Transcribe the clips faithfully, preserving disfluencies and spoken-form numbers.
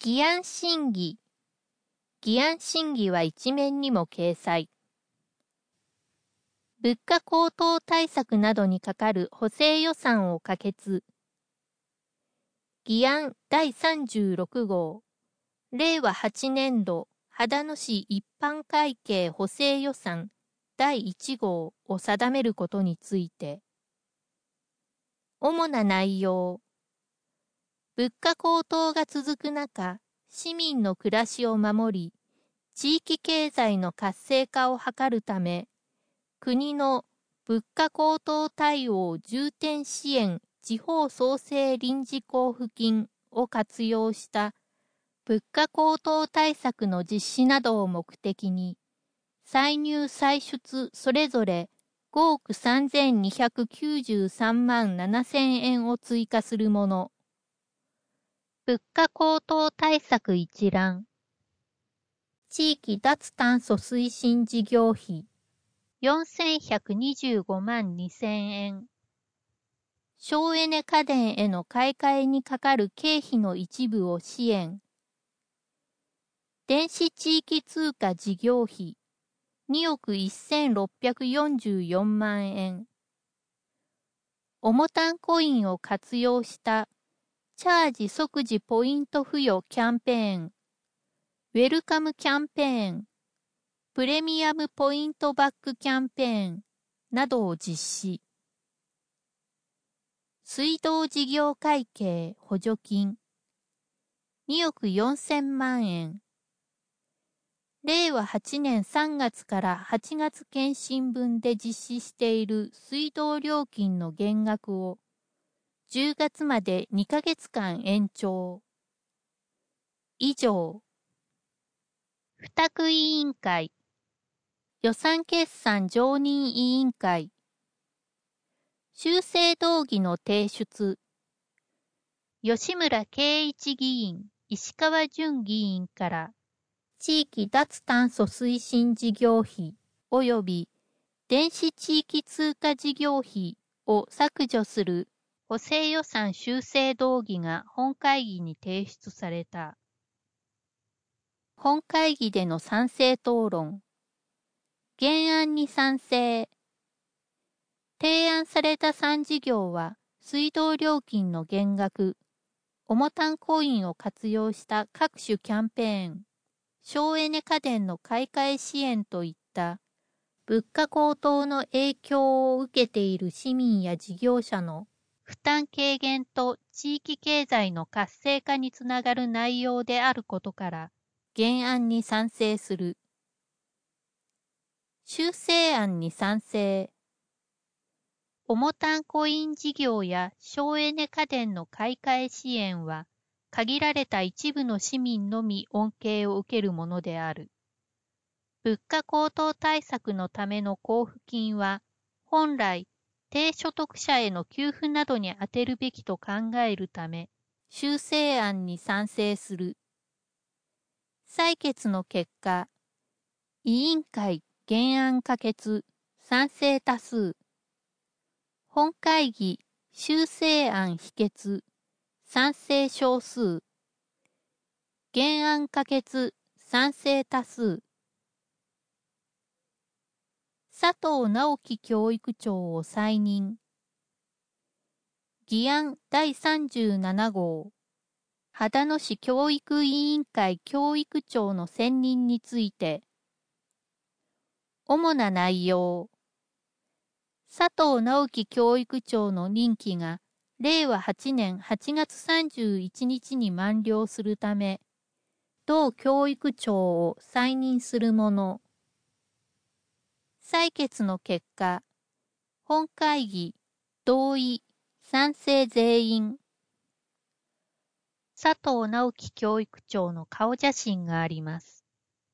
議案審議。議案審議は一面にも掲載。物価高騰対策などにかかる補正予算を可決。議案だいさんじゅうろく号。令和はちねん度秦野市一般会計補正予算だいいち号を定めることについて。主な内容。物価高騰が続く中、市民の暮らしを守り、地域経済の活性化を図るため、国の物価高騰対応重点支援地方創生臨時交付金を活用した物価高騰対策の実施などを目的に、歳入歳出それぞれごおくさんぜんにひゃくきゅうじゅうさんまんななせんえんを追加するもの。物価高騰対策一覧。地域脱炭素推進事業費よんせんひゃくにじゅうごまんにせんえん。省エネ家電への買い替えにかかる経費の一部を支援。電子地域通貨事業費におくせんろっぴゃくよんじゅうよんまんえん。おもたんコインを活用したチャージ即時ポイント付与キャンペーン、ウェルカムキャンペーン、プレミアムポイントバックキャンペーンなどを実施。水道事業会計補助金におくよんせんまんえん。令和はちねんさんがつからはちがつ検針分で実施している水道料金の減額をじゅうがつまでにかげつかん延長。以上。付託委員会。予算決算常任委員会。修正動議の提出。吉村圭一議員、石川淳議員から、地域脱炭素推進事業費及び電子地域通貨事業費を削除する補正予算修正動議が本会議に提出された。本会議での賛成討論。原案に賛成。提案されたさん事業は、水道料金の減額、おもたんコインを活用した各種キャンペーン、省エネ家電の買い替え支援といった物価高騰の影響を受けている市民や事業者の負担軽減と地域経済の活性化につながる内容であることから原案に賛成する。修正案に賛成。おもたんコイン事業や省エネ家電の買い替え支援は限られた一部の市民のみ恩恵を受けるものである。物価高騰対策のための交付金は、本来、低所得者への給付などに充てるべきと考えるため、修正案に賛成する。採決の結果、委員会原案可決、賛成多数。本会議修正案否決、賛成少数。原案可決、賛成多数。佐藤直樹教育長を再任。議案だいさんじゅうなな号。秦野市教育委員会教育長の選任について。主な内容。佐藤直樹教育長の任期が令和はちねんはちがつさんじゅういちにちに満了するため、同教育長を再任するもの。採決の結果、本会議、同意、賛成全員。佐藤直樹教育長の顔写真があります。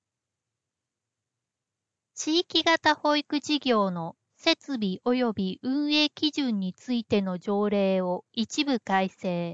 地域型保育事業の設備及び運営基準についての条例を一部改正。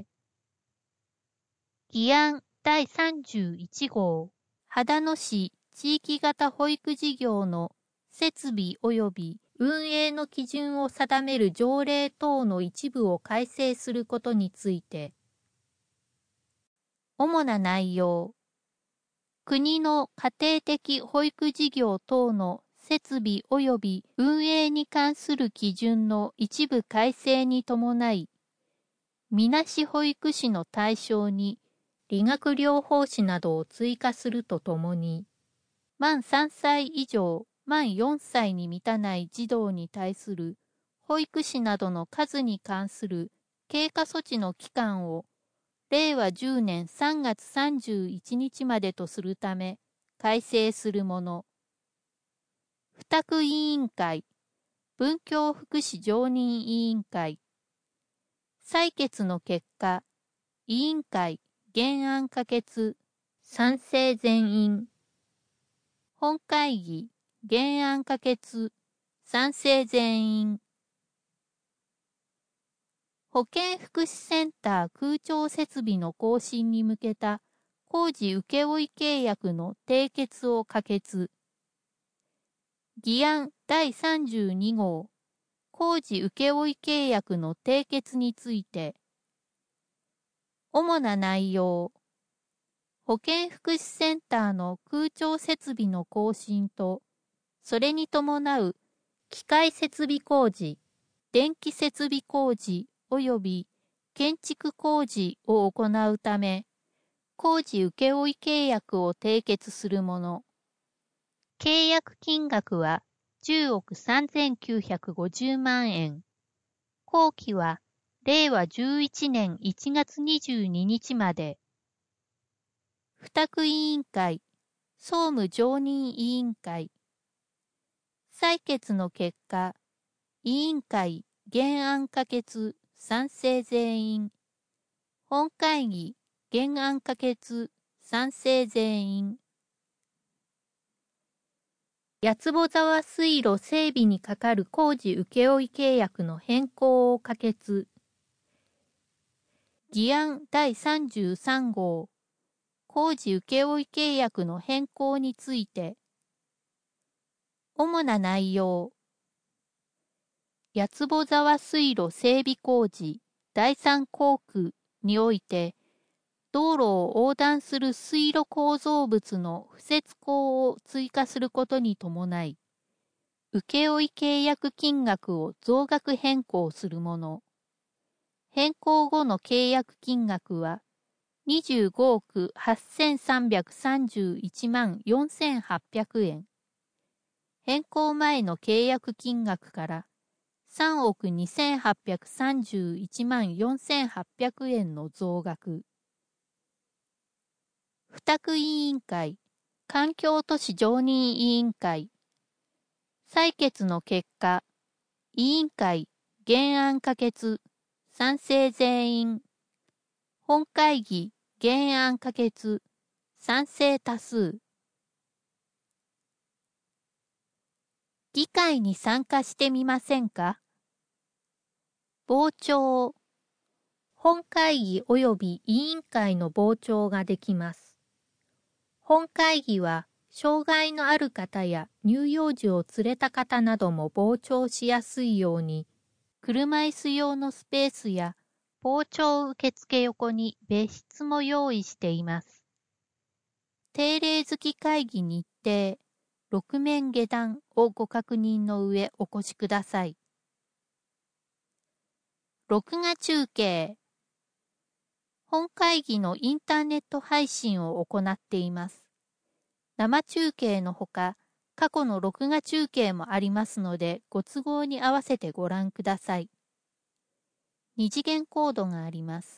議案だいさんじゅういち号。秦野市地域型保育事業の設備及び運営の基準を定める条例等の一部を改正することについて。 主な内容。国の家庭的保育事業等の設備及び運営に関する基準の一部改正に伴い、みなし保育士の対象に理学療法士などを追加するとともに、満さんさい以上、満よんさいに満たない児童に対する保育士などの数に関する経過措置の期間をれいわじゅうねんさんがつさんじゅういちにちまでとするため改正するもの。付託委員会、文教福祉常任委員会。採決の結果、委員会原案可決、賛成全員。本会議原案可決、賛成全員。保健福祉センター空調設備の更新に向けた工事請負契約の締結を可決。議案だいさんじゅうにごう工事請負契約の締結について。主な内容。保健福祉センターの空調設備の更新と、それに伴う機械設備工事、電気設備工事及び建築工事を行うため、工事請負契約を締結するもの。契約金額はじゅうおくさんぜんきゅうひゃくごじゅうまんえん。工期はれいわじゅういちねんいちがつにじゅうににちまで。付託委員会、総務常任委員会。採決の結果、委員会原案可決、賛成全員。本会議原案可決、賛成全員。八坪沢水路整備にかかる工事請負契約の変更を可決。議案だいさんじゅうさんごう工事請負契約の変更について。主な内容。八坪沢水路整備工事だいさん工区において、道路を横断する水路構造物の敷設工を追加することに伴い、請負契約金額を増額変更するもの。変更後の契約金額は、にじゅうごおくはっせんさんびゃくさんじゅういちまんよんせんはっぴゃくえん。変更前の契約金額からさんおくにせんはっぴゃくさんじゅういちまんよんせんはっぴゃくえんの増額。付託委員会、環境都市常任委員会。採決の結果、委員会原案可決、賛成全員。本会議原案可決、賛成多数。議会に参加してみませんか？傍聴。本会議及び委員会の傍聴ができます。本会議は、障害のある方や乳幼児を連れた方なども傍聴しやすいように、車椅子用のスペースや傍聴受付横に別室も用意しています。定例付き会議日程、ろくめん下段をご確認の上お越しください。録画中継。本会議のインターネット配信を行っています。生中継のほか、過去の録画中継もありますので、ご都合に合わせてご覧ください。二次元コードがあります。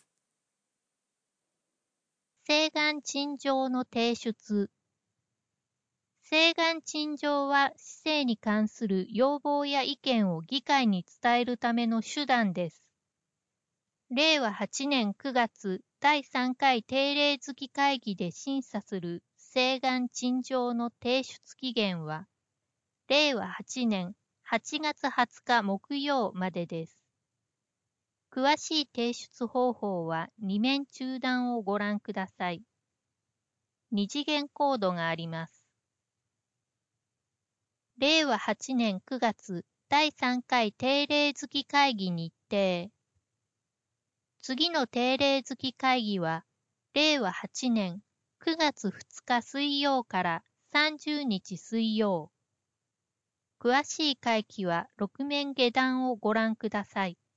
請願陳情の提出。請願陳情は市政に関する要望や意見を議会に伝えるための手段です。れいわはちねんくがつだいさんかい定例付き会議で審査する請願陳情の提出期限は、れいわはちねんはちがつはつか木曜までです。詳しい提出方法はに面中段をご覧ください。二次元コードがあります。れいわはちねんくがつだいさんかい定例付き会議日程。次の定例付き会議はれいわはちねんくがつふつか水曜からさんじゅうにち水曜。詳しい会期はろく面下段をご覧ください。